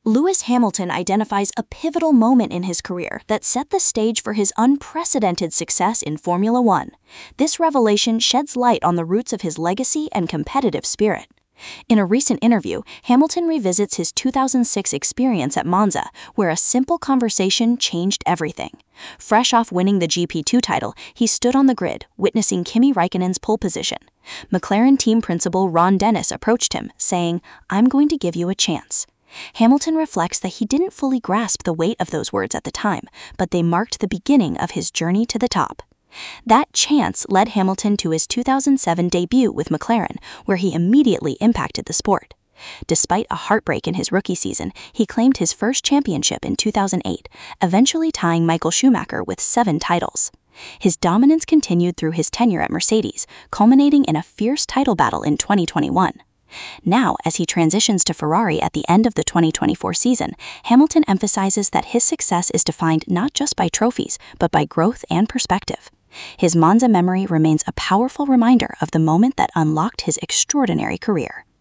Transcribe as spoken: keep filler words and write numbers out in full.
Lewis Hamilton identifies a pivotal moment in his career that set the stage for his unprecedented success in Formula One. This revelation sheds light on the roots of his legacy and competitive spirit. In a recent interview, Hamilton revisits his two thousand six experience at Monza, where a simple conversation changed everything. Fresh off winning the G P two title, he stood on the grid, witnessing Kimi Räikkönen's pole position. McLaren team principal Ron Dennis approached him, saying, "I'm going to give you a chance." Hamilton reflects that he didn't fully grasp the weight of those words at the time, but they marked the beginning of his journey to the top. That chance led Hamilton to his two thousand seven debut with McLaren, where he immediately impacted the sport. Despite a heartbreak in his rookie season, he claimed his first championship in two thousand eight, eventually tying Michael Schumacher with seven titles. His dominance continued through his tenure at Mercedes, culminating in a fierce title battle in twenty twenty-one. Now, as he transitions to Ferrari at the end of the twenty twenty-four season, Hamilton emphasizes that his success is defined not just by trophies, but by growth and perspective. His Monza memory remains a powerful reminder of the moment that unlocked his extraordinary career.